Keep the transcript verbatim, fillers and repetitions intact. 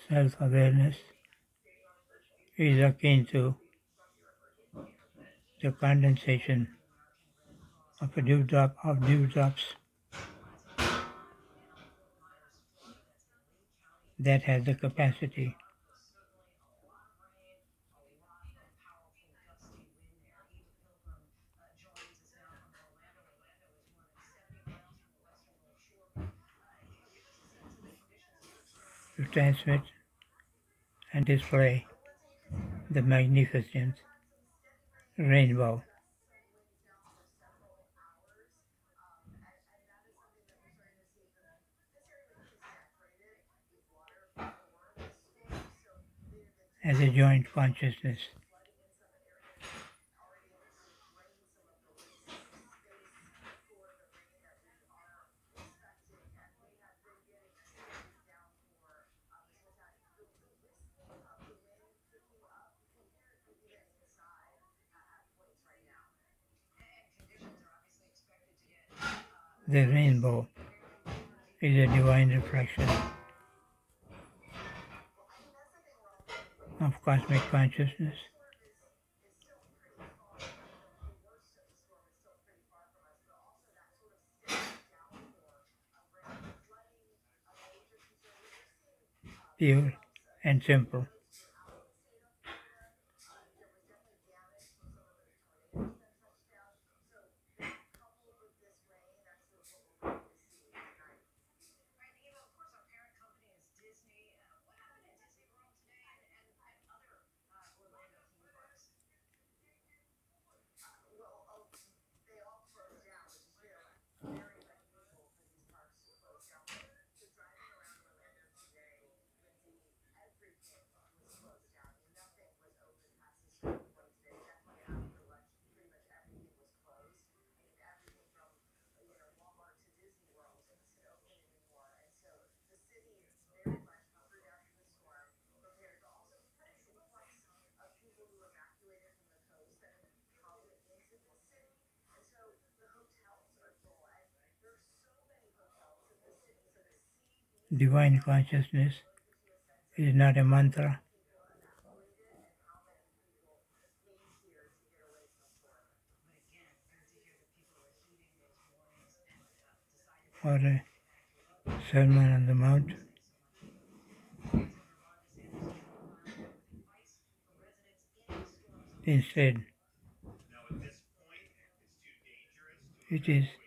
Self-awareness is akin to the condensation of a dewdrop of dewdrops that has the capacity to transmit and display the magnificent rainbow. As a joint consciousness. The rainbow is a divine reflection of cosmic consciousness. Pure and simple. Divine consciousness is not a mantra. Or a Sermon on the Mount. Instead, it is